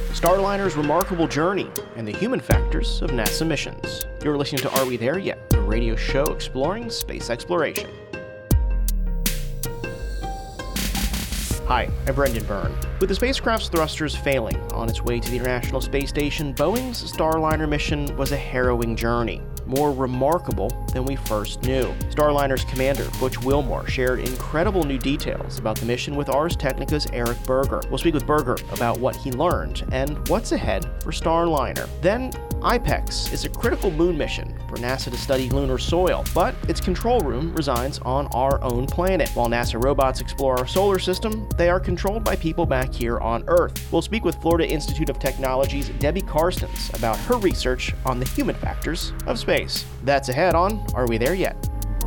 Starliner's remarkable journey and the human factors of NASA missions. You're listening to Are We There Yet?, a radio show exploring space exploration. Hi, I'm Brendan Byrne. With the spacecraft's thrusters failing on its way to the International Space Station, Boeing's Starliner mission was a harrowing journey, more remarkable than we first knew. Starliner's commander, Butch Wilmore, shared incredible new details about the mission with Ars Technica's Eric Berger. We'll speak with Berger about what he learned and what's ahead for Starliner. Then, IPEX is a critical moon mission for NASA to study lunar soil, but its control room resides on our own planet. While NASA robots explore our solar system, they are controlled by people back here on Earth. We'll speak with Florida Institute of Technology's Debbie Carstens about her research on the human factors of space. That's ahead on Are We There Yet?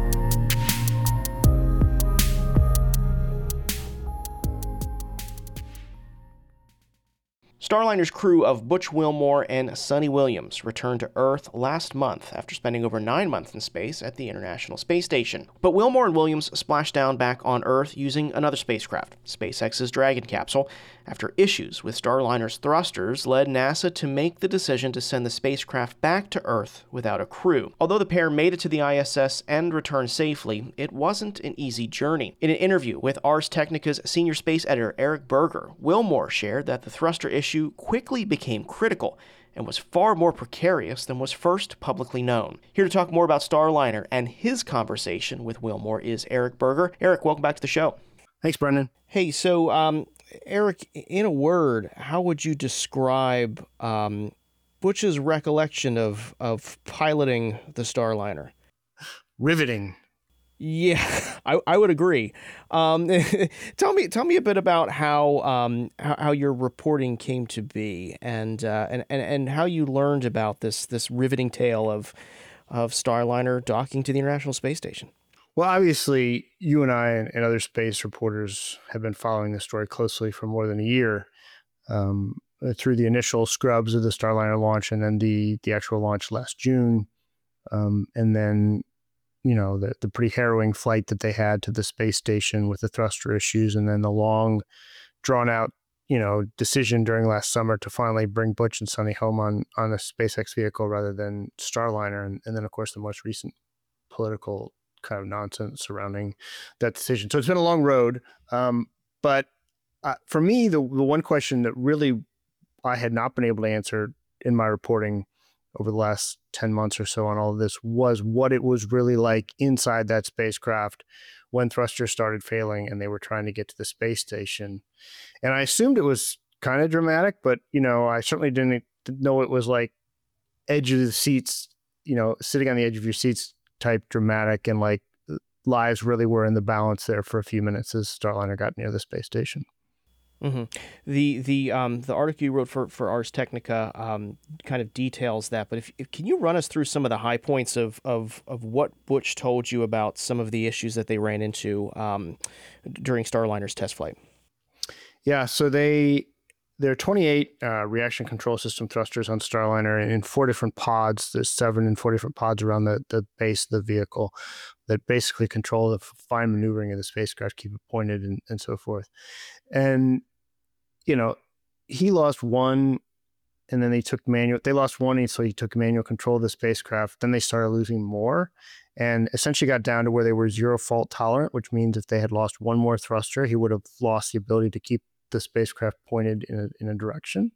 Starliner's crew of Butch Wilmore and Suni Williams returned to Earth last month after spending over 9 months in space at the International Space Station. But Wilmore and Williams splashed down back on Earth using another spacecraft, SpaceX's Dragon capsule, after issues with Starliner's thrusters led NASA to make the decision to send the spacecraft back to Earth without a crew. Although the pair made it to the ISS and returned safely, it wasn't an easy journey. In an interview with Ars Technica's senior space editor Eric Berger, Wilmore shared that the thruster issue quickly became critical and was far more precarious than was first publicly known. Here to talk more about Starliner and his conversation with Wilmore is Eric Berger. Eric, welcome back to the show. Thanks, Brendan. Hey, so Eric, in a word, how would you describe Butch's recollection of piloting the Starliner? Riveting. Yeah, I would agree. Tell me a bit about how your reporting came to be and how you learned about this riveting tale of Starliner docking to the International Space Station. Well, obviously, you and I and other space reporters have been following this story closely for more than a year, through the initial scrubs of the Starliner launch and then the actual launch last June, and then the pretty harrowing flight that they had to the space station with the thruster issues, and then the long, drawn out decision during last summer to finally bring Butch and Suni home on a SpaceX vehicle rather than Starliner, and then of course the most recent political kind of nonsense surrounding that decision. So it's been a long road, but for me, the one question that really I had not been able to answer in my reporting over the last 10 months or so on all of this was what it was really like inside that spacecraft when thrusters started failing and they were trying to get to the space station. And I assumed it was kind of dramatic, but I certainly didn't know it was like edge of the seats, sitting on the edge of your seats type dramatic, and like lives really were in the balance there for a few minutes as Starliner got near the space station. Mm-hmm. The article you wrote for Ars Technica kind of details that, but can you run us through some of the high points of what Butch told you about some of the issues that they ran into during Starliner's test flight? Yeah, so there are 28 reaction control system thrusters on Starliner in 4 different pods. There's 7 and 4 different pods around the base of the vehicle that basically control the fine maneuvering of the spacecraft, keep it pointed and so forth. And, he lost one, and then they lost one, and so he took manual control of the spacecraft. Then they started losing more and essentially got down to where they were 0 fault tolerant, which means if they had lost one more thruster, he would have lost the ability to keep the spacecraft pointed in a direction.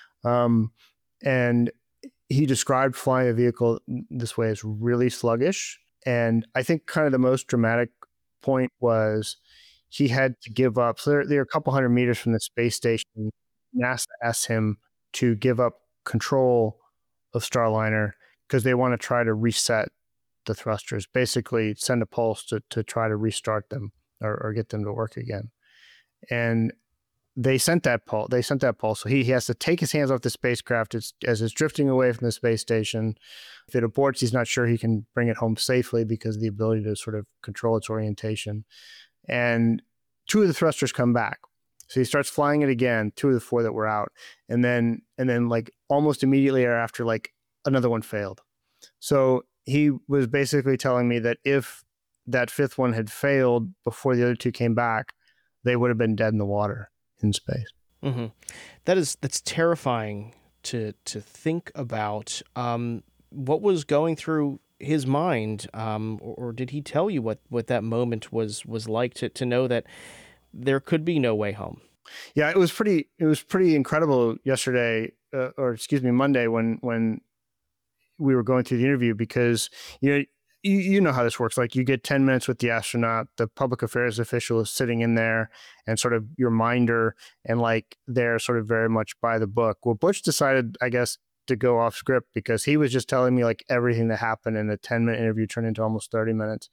And he described flying a vehicle this way as really sluggish. And I think kind of the most dramatic point was he had to give up. So they're a couple hundred meters from the space station. NASA asked him to give up control of Starliner because they want to try to reset the thrusters, basically send a pulse to try to restart them or get them to work again. And they sent that pulse. So he has to take his hands off the spacecraft as it's drifting away from the space station. If it aborts, he's not sure he can bring it home safely because of the ability to sort of control its orientation. And 2 of the thrusters come back. So he starts flying it again, 2 of the 4 that were out. And then like almost immediately thereafter, like another one failed. So he was basically telling me that if that 5th one had failed before the other 2 came back, they would have been dead in the water in space. Hmm. That's terrifying to think about. What was going through his mind, or did he tell you what that moment was like to know that there could be no way home? Yeah, it was pretty incredible yesterday, or excuse me, Monday when we were going through the interview, because you know you know how this works. Like, you get 10 minutes with the astronaut, the public affairs official is sitting in there, and sort of your minder, and like they're sort of very much by the book. Well, Butch decided, I guess, to go off script, because he was just telling me like everything that happened, and the 10-minute interview turned into almost 30 minutes.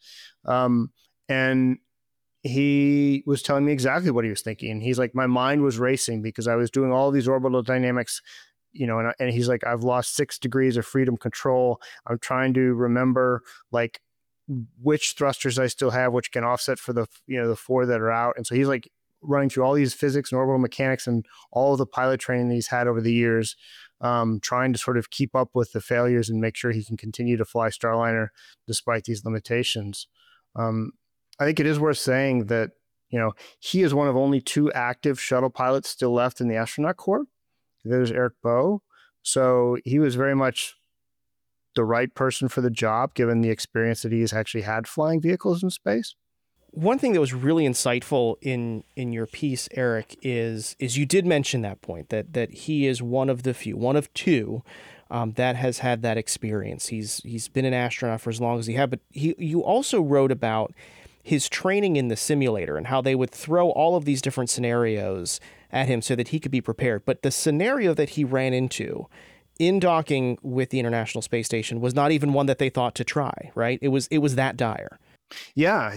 And he was telling me exactly what he was thinking. He's like, my mind was racing because I was doing all these orbital dynamics, and he's like, I've lost 6 degrees of freedom control. I'm trying to remember like which thrusters I still have, which can offset for the 4 that are out. And so he's like running through all these physics and orbital mechanics and all of the pilot training that he's had over the years, trying to sort of keep up with the failures and make sure he can continue to fly Starliner despite these limitations. Um, I think it is worth saying that, he is one of only 2 active shuttle pilots still left in the astronaut corps. There's Eric Boe. So he was very much the right person for the job, given the experience that he's actually had flying vehicles in space. One thing that was really insightful in your piece, Eric, is you did mention that point that he is one of the few, one of 2, that has had that experience. He's been an astronaut for as long as he had, but you also wrote about his training in the simulator and how they would throw all of these different scenarios at him so that he could be prepared. But the scenario that he ran into in docking with the International Space Station was not even one that they thought to try, right? It was that dire. Yeah,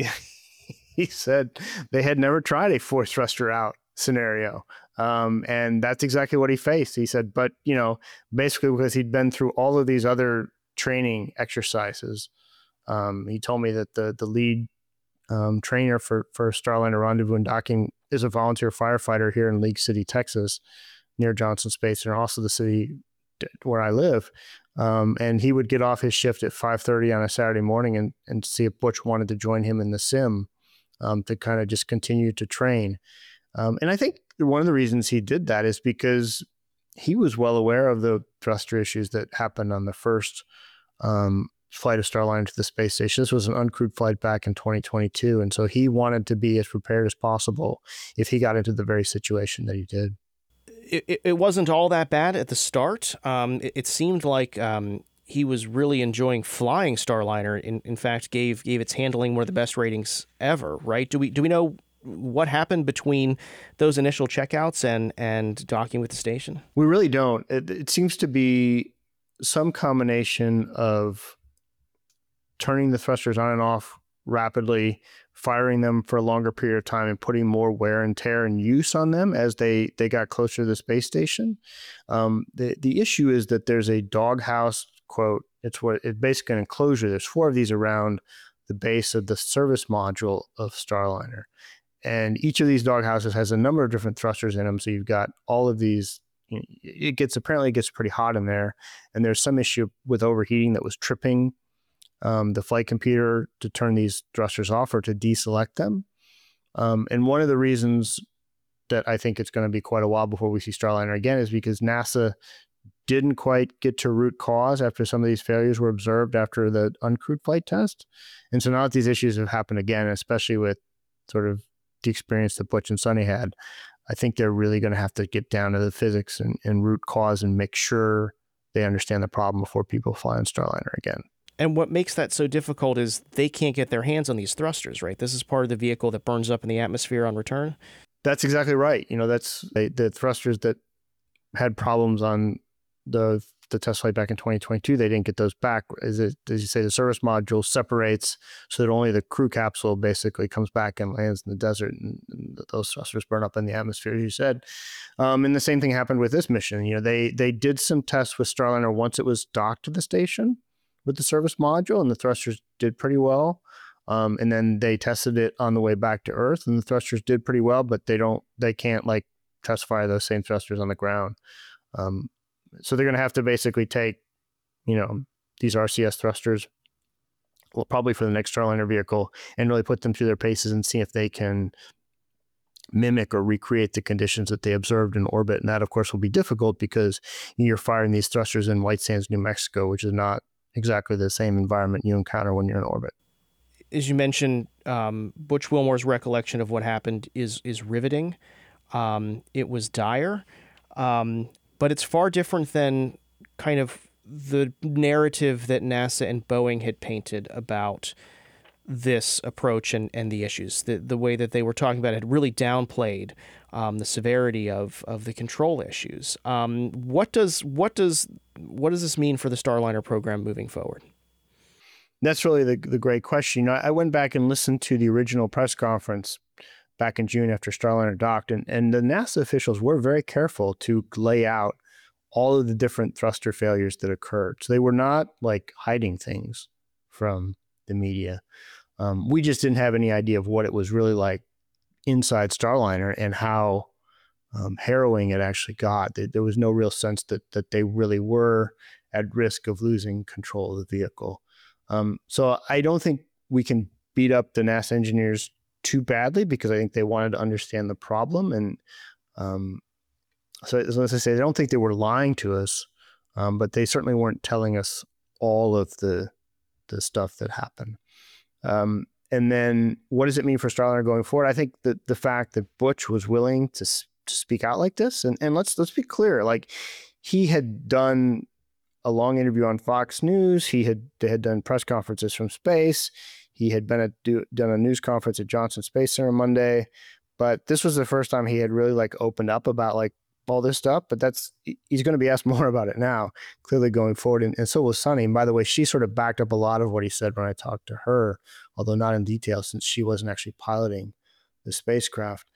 he said they had never tried a force thruster out scenario. And that's exactly what he faced. He said, but, basically because he'd been through all of these other training exercises, he told me that the lead trainer for Starliner Rendezvous and Docking is a volunteer firefighter here in League City, Texas, near Johnson Space, and also the city where I live. And he would get off his shift at 5:30 on a Saturday morning and see if Butch wanted to join him in the sim, to kind of just continue to train. And I think one of the reasons he did that is because he was well aware of the thruster issues that happened on the first flight of Starliner to the space station. This was an uncrewed flight back in 2022. And so he wanted to be as prepared as possible if he got into the very situation that he did. It wasn't all that bad at the start. It seemed like he was really enjoying flying Starliner. In fact, gave its handling one of the best ratings ever. Right? Do we know what happened between those initial checkouts and docking with the station? We really don't. It seems to be some combination of turning the thrusters on and off rapidly, firing them for a longer period of time, and putting more wear and tear and use on them as they got closer to the space station. The issue is that there's a doghouse, quote, it's basically an enclosure. There's 4 of these around the base of the service module of Starliner. And each of these doghouses has a number of different thrusters in them. So you've got all of these, apparently it gets pretty hot in there. And there's some issue with overheating that was tripping the flight computer to turn these thrusters off or to deselect them. And one of the reasons that I think it's going to be quite a while before we see Starliner again is because NASA didn't quite get to root cause after some of these failures were observed after the uncrewed flight test. And so now that these issues have happened again, especially with sort of the experience that Butch and Sonny had, I think they're really going to have to get down to the physics and root cause and make sure they understand the problem before people fly on Starliner again. And what makes that so difficult is they can't get their hands on these thrusters, right? This is part of the vehicle that burns up in the atmosphere on return. That's exactly right. That's the thrusters that had problems on the test flight back in 2022. They didn't get those back. As you say, the service module separates so that only the crew capsule basically comes back and lands in the desert, and those thrusters burn up in the atmosphere, as you said. And the same thing happened with this mission. They did some tests with Starliner once it was docked to the station with the service module, and the thrusters did pretty well. And then they tested it on the way back to Earth, and the thrusters did pretty well, but they can't like test fire those same thrusters on the ground. So they're going to have to basically take, these RCS thrusters, well, probably for the next Starliner vehicle, and really put them through their paces and see if they can mimic or recreate the conditions that they observed in orbit. And that, of course, will be difficult because you're firing these thrusters in White Sands, New Mexico, which is not exactly the same environment you encounter when you're in orbit. As you mentioned, Butch Wilmore's recollection of what happened is riveting. It was dire, but it's far different than kind of the narrative that NASA and Boeing had painted about this approach and the issues. The way that they were talking about it had really downplayed the severity of the control issues. What does this mean for the Starliner program moving forward? That's really the great question. I went back and listened to the original press conference back in June after Starliner docked, and the NASA officials were very careful to lay out all of the different thruster failures that occurred. So they were not like hiding things from the media. We just didn't have any idea of what it was really like inside Starliner and how harrowing it actually got. There was no real sense that they really were at risk of losing control of the vehicle. So I don't think we can beat up the NASA engineers too badly because I think they wanted to understand the problem. And so as I say, I don't think they were lying to us, but they certainly weren't telling us all of the stuff that happened. And then what does it mean for Starliner going forward? I think that the fact that Butch was willing to speak out like this, and let's be clear, like he had done a long interview on Fox News. They had done press conferences from space. He had done a news conference at Johnson Space Center Monday, but this was the first time he had really like opened up about like all this stuff. But he's going to be asked more about it now, clearly going forward. And so was Sunny. And by the way, she sort of backed up a lot of what he said when I talked to her, although not in detail since she wasn't actually piloting the spacecraft.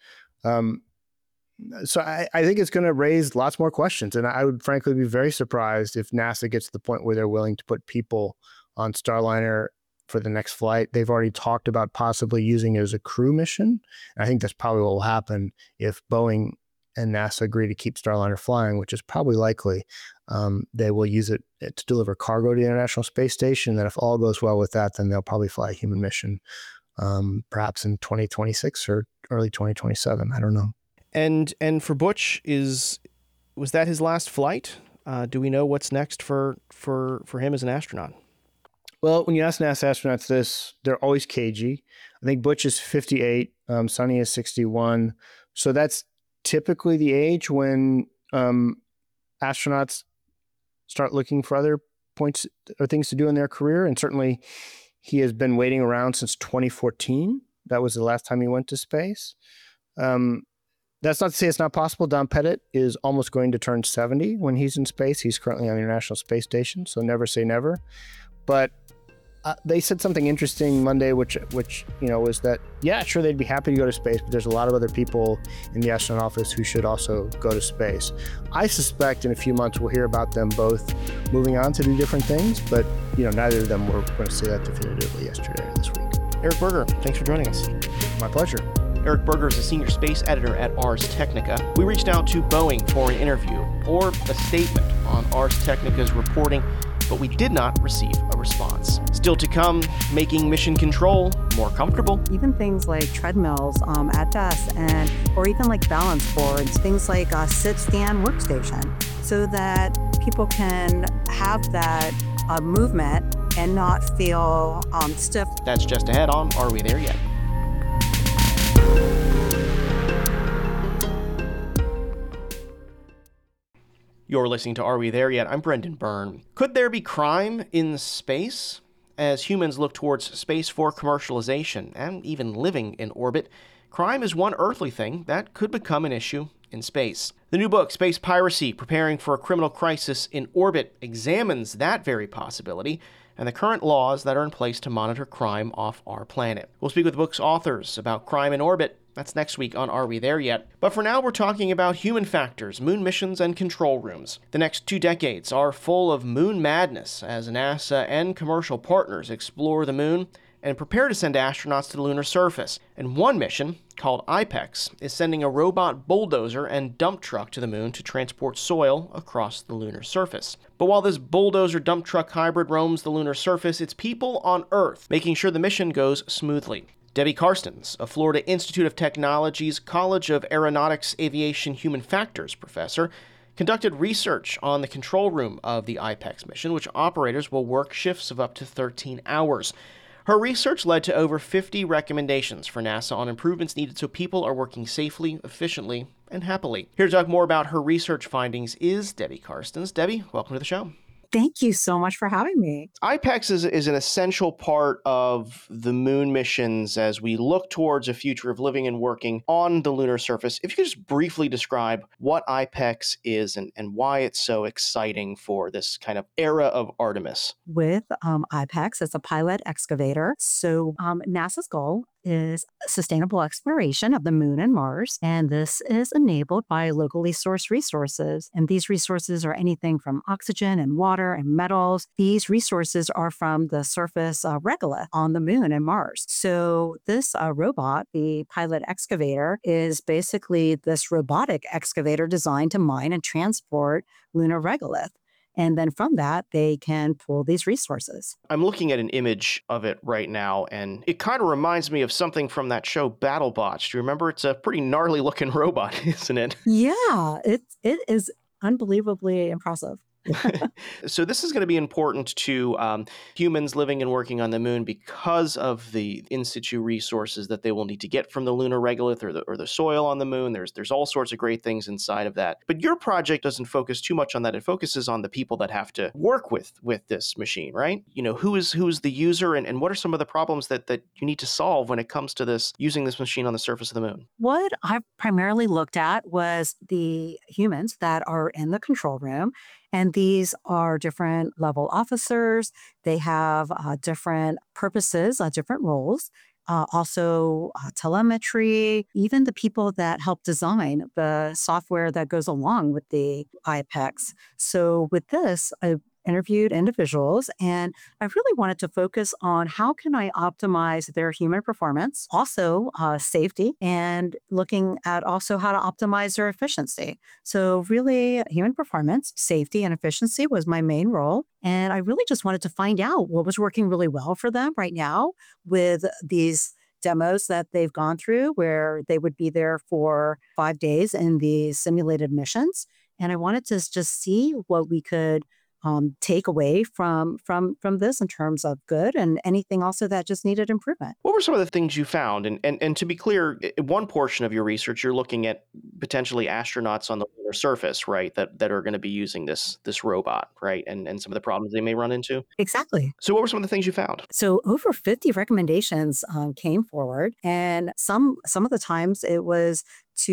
So I think it's going to raise lots more questions. And I would frankly be very surprised if NASA gets to the point where they're willing to put people on Starliner for the next flight. They've already talked about possibly using it as a crew mission. And I think that's probably what will happen if Boeing and NASA agree to keep Starliner flying, which is probably likely. They will use it to deliver cargo to the International Space Station. And if all goes well with that, then they'll probably fly a human mission, perhaps in 2026 or early 2027. I don't know. And for Butch, was that his last flight? Do we know what's next for him as an astronaut? Well, when you ask NASA astronauts this, they're always cagey. I think Butch is 58, Sunny is 61. So that's typically the age when astronauts start looking for other points or things to do in their career. And certainly he has been waiting around since 2014. That was the last time he went to space. That's not to say it's not possible. Don Pettit is almost going to turn 70 when he's in space. He's currently on the International Space Station, so never say never. But they said something interesting Monday, which was that, yeah, sure, they'd be happy to go to space, but there's a lot of other people in the astronaut office who should also go to space. I suspect in a few months we'll hear about them both moving on to do different things, but neither of them were going to say that definitively yesterday or this week. Eric Berger, thanks for joining us. My pleasure. Eric Berger is a senior space editor at Ars Technica. We reached out to Boeing for an interview or a statement on Ars Technica's reporting, but we did not receive a response. Still to come, making mission control more comfortable. Even things like treadmills at desks or even like balance boards, things like a sit-stand workstation, so that people can have that movement and not feel stiff. That's just ahead on Are We There Yet? You're listening to Are We There Yet? I'm Brendan Byrne. Could there be crime in space? As humans look towards space for commercialization and even living in orbit, crime is one earthly thing that could become an issue in space. The new book, Space Piracy: Preparing for a Criminal Crisis in Orbit, examines that very possibility and the current laws that are in place to monitor crime off our planet. We'll speak with the book's authors about crime in orbit. That's next week on Are We There Yet? But for now, we're talking about human factors, moon missions, and control rooms. The next 2 decades are full of moon madness as NASA and commercial partners explore the moon and prepare to send astronauts to the lunar surface. And one mission, called IPEX, is sending a robot bulldozer and dump truck to the moon to transport soil across the lunar surface. But while this bulldozer dump truck hybrid roams the lunar surface, it's people on Earth making sure the mission goes smoothly. Debbie Karstens, a Florida Institute of Technology's College of Aeronautics Aviation Human Factors professor, conducted research on the control room of the IPEX mission, which operators will work shifts of up to 13 hours. Her research led to over 50 recommendations for NASA on improvements needed so people are working safely, efficiently, and happily. Here to talk more about her research findings is Debbie Karstens. Debbie, welcome to the show. Thank you so much for having me. IPEX is an essential part of the moon missions as we look towards a future of living and working on the lunar surface. If you could just briefly describe what IPEX is and why it's so exciting for this kind of era of Artemis. With IPEX, it's a pilot excavator. So NASA's goal is sustainable exploration of the moon and Mars. And this is enabled by locally sourced resources. And these resources are anything from oxygen and water and metals. These resources are from the surface regolith on the moon and Mars. So this robot, the pilot excavator, is basically this robotic excavator designed to mine and transport lunar regolith. And then from that, they can pull these resources. I'm looking at an image of it right now, and it kind of reminds me of something from that show BattleBots. Do you remember? It's a pretty gnarly looking robot, isn't it? Yeah, it is unbelievably impressive. So this is going to be important to humans living and working on the moon because of the in situ resources that they will need to get from the lunar regolith or the soil on the moon. There's all sorts of great things inside of that. But your project doesn't focus too much on that. It focuses on the people that have to work with this machine, right? You know, who's the user and what are some of the problems that you need to solve when it comes to this using this machine on the surface of the moon? What I've primarily looked at was the humans that are in the control room. And these are different level officers. They have different purposes, different roles. Also telemetry, even the people that help design the software that goes along with the IPEX. So with this, I interviewed individuals and I really wanted to focus on how can I optimize their human performance, also safety, and looking at also how to optimize their efficiency. So really human performance, safety, and efficiency was my main role. And I really just wanted to find out what was working really well for them right now with these demos that they've gone through where they would be there for 5 days in these simulated missions. And I wanted to just see what we could take away from this in terms of good and anything also that just needed improvement. What were some of the things you found? And to be clear, one portion of your research, you're looking at potentially astronauts on the lunar surface, right? That are going to be using this robot, right? And some of the problems they may run into. Exactly. So what were some of the things you found? So over 50 recommendations came forward, and some of the times it was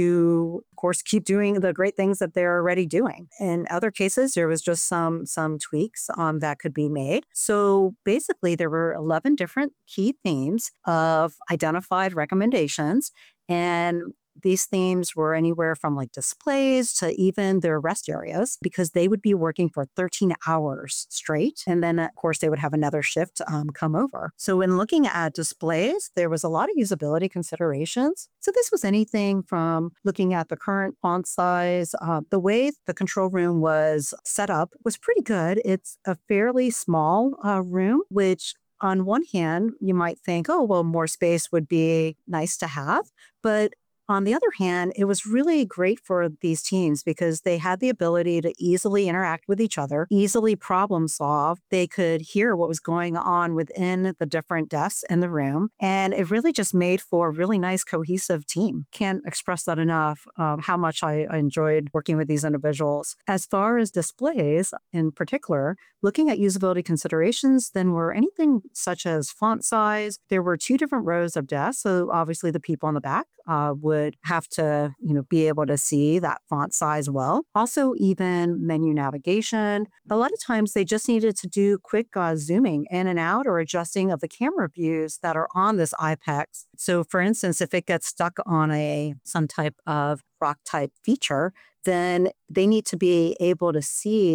to, of course, keep doing the great things that they're already doing. In other cases, there was just some tweaks that could be made. So basically, there were 11 different key themes of identified recommendations. And these themes were anywhere from like displays to even their rest areas, because they would be working for 13 hours straight. And then, of course, they would have another shift come over. So when looking at displays, there was a lot of usability considerations. So this was anything from looking at the current font size. The way the control room was set up was pretty good. It's a fairly small room, which on one hand, you might think, oh, well, more space would be nice to have. But on the other hand, it was really great for these teams because they had the ability to easily interact with each other, easily problem solve. They could hear what was going on within the different desks in the room. And it really just made for a really nice, cohesive team. Can't express that enough, how much I enjoyed working with these individuals. As far as displays in particular, looking at usability considerations, then were anything such as font size. There were 2 different rows of desks. So obviously the people in the back would have to, be able to see that font size well. Also, even menu navigation. A lot of times they just needed to do quick zooming in and out or adjusting of the camera views that are on this IPEX. So for instance, if it gets stuck on some type of rock type feature, then they need to be able to see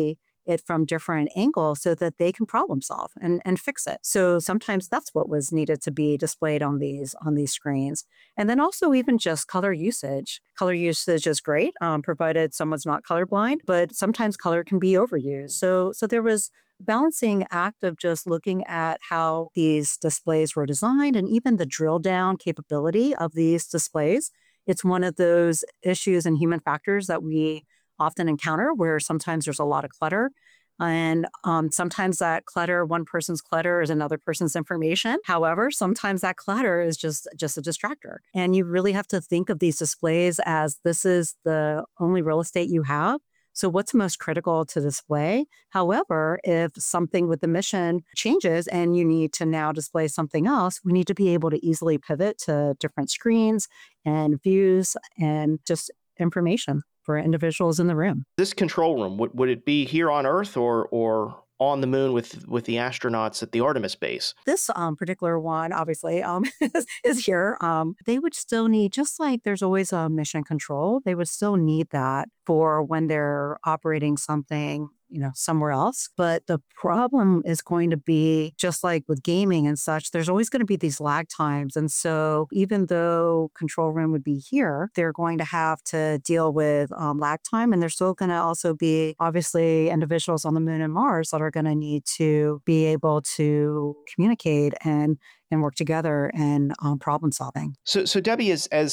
it from different angles so that they can problem solve and fix it. So sometimes that's what was needed to be displayed on these screens. And then also even just color usage. Color usage is great, provided someone's not colorblind, but sometimes color can be overused. So there was balancing act of just looking at how these displays were designed and even the drill down capability of these displays. It's one of those issues and human factors that we often encounter where sometimes there's a lot of clutter. And sometimes that clutter, one person's clutter is another person's information. However, sometimes that clutter is just a distractor. And you really have to think of these displays as this is the only real estate you have. So what's most critical to display? However, if something with the mission changes and you need to now display something else, we need to be able to easily pivot to different screens and views and just information for individuals in the room. This control room, would it be here on Earth or on the moon with the astronauts at the Artemis base? This particular one, obviously, is here. They would still need, just like there's always a mission control, they would still need that for when they're operating something somewhere else. But the problem is going to be, just like with gaming and such, there's always going to be these lag times. And so even though control room would be here, they're going to have to deal with lag time. And there's still going to also be, obviously, individuals on the moon and Mars that are going to need to be able to communicate and work together and problem solving. So Debbie,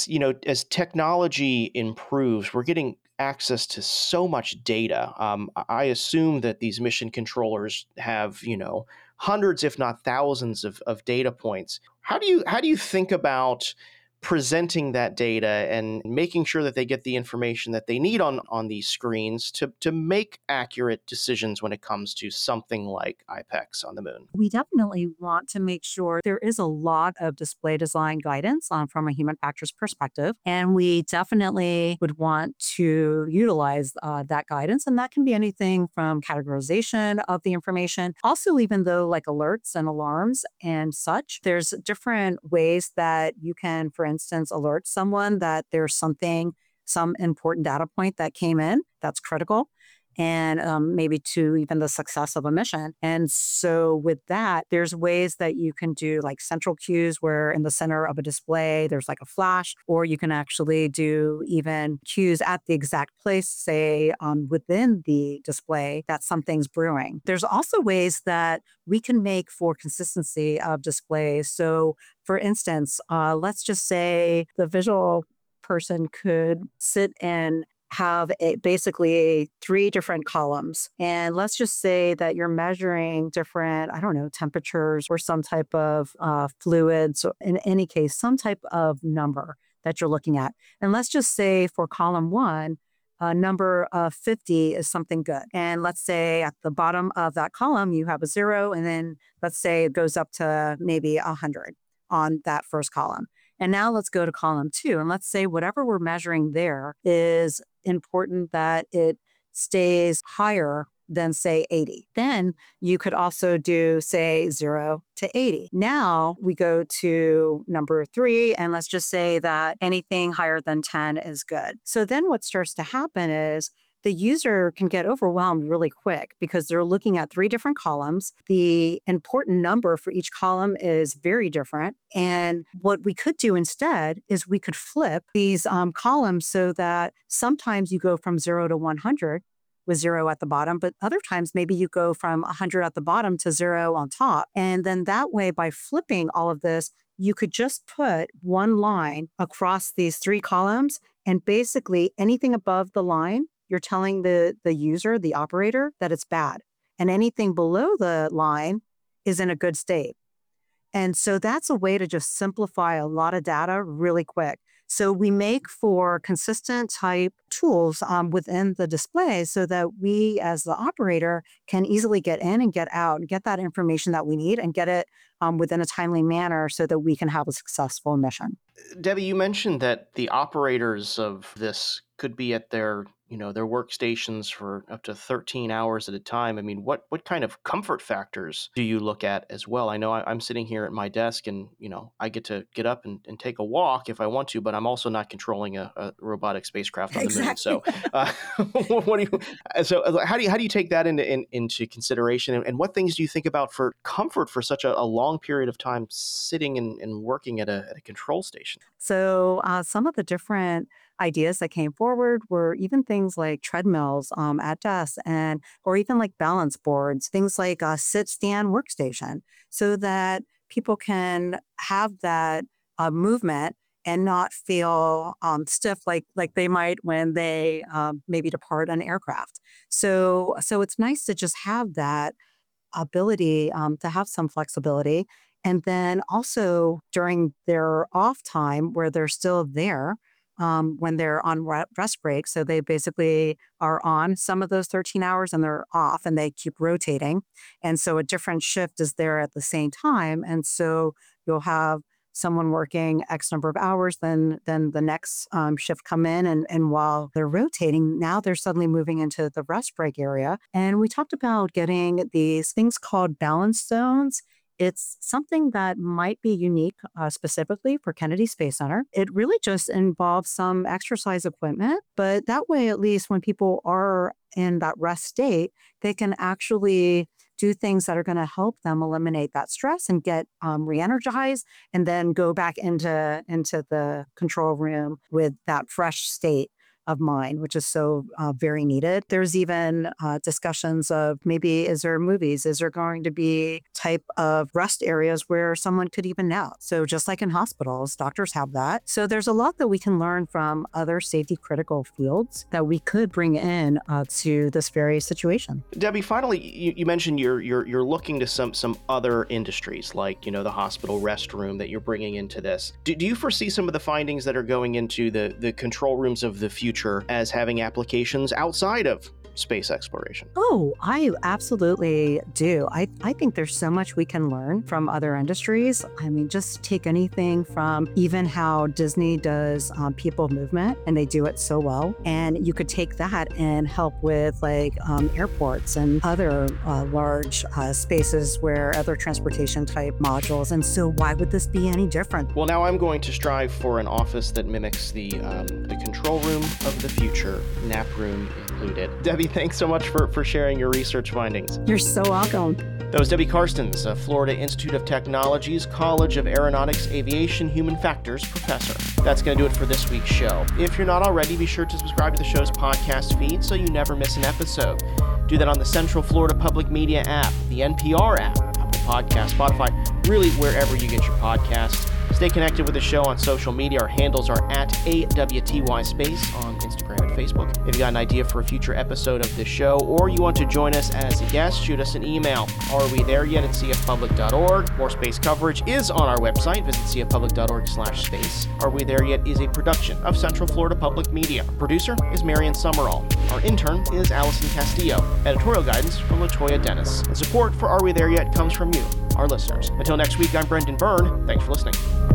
as technology improves, we're getting access to so much data. I assume that these mission controllers have, hundreds, if not thousands of data points. How do you think about presenting that data and making sure that they get the information that they need on these screens to make accurate decisions when it comes to something like IPEX on the moon? We definitely want to make sure there is a lot of display design guidance from a human factors perspective. And we definitely would want to utilize that guidance. And that can be anything from categorization of the information. Also, even though like alerts and alarms and such, there's different ways that you can, for instance, alert someone that there's some important data point that came in that's critical, and maybe to even the success of a mission. And so with that, there's ways that you can do like central cues where in the center of a display, there's like a flash, or you can actually do even cues at the exact place, say within the display that something's brewing. There's also ways that we can make for consistency of displays. So for instance, let's just say the visual person could sit and have basically 3 different columns. And let's just say that you're measuring different, temperatures or some type of fluids, or in any case, some type of number that you're looking at. And let's just say for column 1, a number of 50 is something good. And let's say at the bottom of that column, you have a 0, and then let's say it goes up to maybe 100 on that first column. And now let's go to column 2. And let's say whatever we're measuring there is important that it stays higher than, say, 80. Then you could also do, say, 0 to 80. Now we go to number 3, and let's just say that anything higher than 10 is good. So then what starts to happen is the user can get overwhelmed really quick because they're looking at 3 different columns. The important number for each column is very different. And what we could do instead is we could flip these columns so that sometimes you go from 0 to 100 with 0 at the bottom, but other times maybe you go from 100 at the bottom to 0 on top. And then that way, by flipping all of this, you could just put one line across these 3 columns, and basically anything above the line, you're telling the user, the operator, that it's bad. And anything below the line is in a good state. And so that's a way to just simplify a lot of data really quick. So we make for consistent type tools within the display so that we as the operator can easily get in and get out and get that information that we need and get it within a timely manner so that we can have a successful mission. Debbie, you mentioned that the operators of this could be at their their workstations for up to 13 hours at a time. I mean, what kind of comfort factors do you look at as well? I know I'm sitting here at my desk and, I get to get up and take a walk if I want to, but I'm also not controlling a robotic spacecraft on the moon. So how do you take that into consideration? And what things do you think about for comfort for such a long period of time sitting and working at a control station? So some of the different ideas that came forward were even things like treadmills at desks, or even like balance boards, things like a sit stand workstation, so that people can have that movement and not feel stiff like they might when they maybe depart an aircraft. So it's nice to just have that ability to have some flexibility. And then also during their off time, where they're still there when they're on rest break. So they basically are on some of those 13 hours and they're off and they keep rotating. And so a different shift is there at the same time. And so you'll have someone working X number of hours, then the next shift come in. And while they're rotating, now they're suddenly moving into the rest break area. And we talked about getting these things called balance zones. It's something that might be unique specifically for Kennedy Space Center. It really just involves some exercise equipment, but that way, at least when people are in that rest state, they can actually do things that are going to help them eliminate that stress and get re-energized, and then go back into the control room with that fresh state of mind, which is so very needed. There's even discussions of maybe, is there going to be type of rest areas where someone could even nap? So just like in hospitals, doctors have that. So there's a lot that we can learn from other safety critical fields that we could bring in to this very situation. Debbie, finally, you mentioned you're looking to some other industries like, the hospital restroom that you're bringing into this. Do you foresee some of the findings that are going into the control rooms of the future as having applications outside of space exploration? Oh, I absolutely do. I think there's so much we can learn from other industries. I mean, just take anything from even how Disney does people movement, and they do it so well. And you could take that and help with like airports and other large spaces where other transportation type modules. And so why would this be any different? Well, now I'm going to strive for an office that mimics the control room of the future, nap room included. Debbie, thanks so much for sharing your research findings. You're so welcome. That was Debbie Karstens, a Florida Institute of Technology's College of Aeronautics Aviation Human Factors professor. That's going to do it for this week's show. If you're not already, be sure to subscribe to the show's podcast feed so you never miss an episode. Do that on the Central Florida Public Media app, the NPR app, Apple Podcasts, Spotify, really wherever you get your podcasts. Stay connected with the show on social media. Our handles are at AWTY Space on Instagram and Facebook. If you got an idea for a future episode of this show, or you want to join us as a guest, shoot us an email. Are we there yet at cfpublic.org? More space coverage is on our website. Visit cfpublic.org/space. Are We There Yet is a production of Central Florida Public Media. Producer is Marian Summerall. Our intern is Allison Castillo. Editorial guidance from LaToya Dennis. And support for Are We There Yet comes from you, our listeners. Until next week, I'm Brendan Byrne. Thanks for listening.